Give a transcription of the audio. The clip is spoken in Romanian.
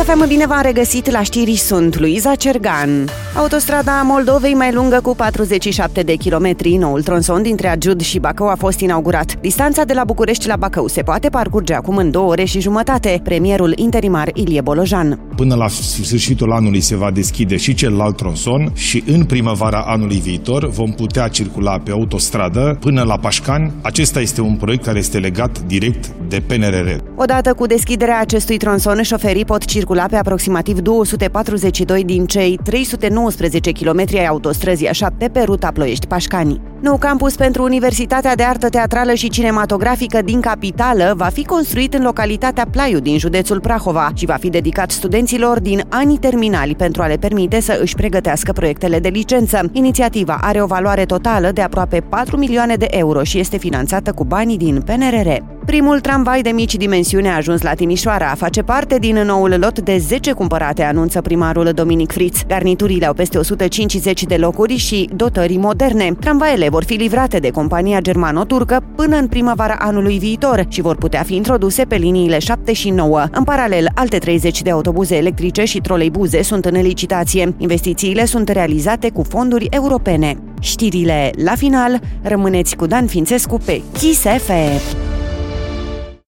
FM, bine v-am regăsit la știri, sunt Luiza Cergan. Autostrada Moldovei mai lungă cu 47 de kilometri, noul tronson dintre Arjud și Bacău a fost inaugurat. Distanța de la București la Bacău se poate parcurge acum în 2 ore și jumătate, premierul interimar Ilie Bolojan. Până la sfârșitul anului se va deschide și celălalt tronson și în primăvara anului viitor vom putea circula pe autostradă până la Pașcani. Acesta este un proiect care este legat direct de PNRR. Odată cu deschiderea acestui tronson, șoferii pot circula pe aproximativ 242 din cei 319 km ai autostrăzii A7 pe ruta Ploiești-Pașcani. Nou campus pentru Universitatea de Artă Teatrală și Cinematografică din capitală va fi construit în localitatea Plaiu din județul Prahova și va fi dedicat studenților din anii terminali pentru a le permite să își pregătească proiectele de licență. Inițiativa are o valoare totală de aproape 4 milioane de euro și este finanțată cu banii din PNRR. Primul tramvai de mici dimensiuni a ajuns la Timișoara. Face parte din noul lot de 10 cumpărate, anunță primarul Dominic Friț. Garniturile au peste 150 de locuri și dotări moderne. Tramvaiele vor fi livrate de compania germano-turcă până în primăvara anului viitor și vor putea fi introduse pe liniile 7 și 9. În paralel, alte 30 de autobuze electrice și troleibuze sunt în licitație. Investițiile sunt realizate cu fonduri europene. Știrile la final, rămâneți cu Dan Fințescu pe Kiss FM.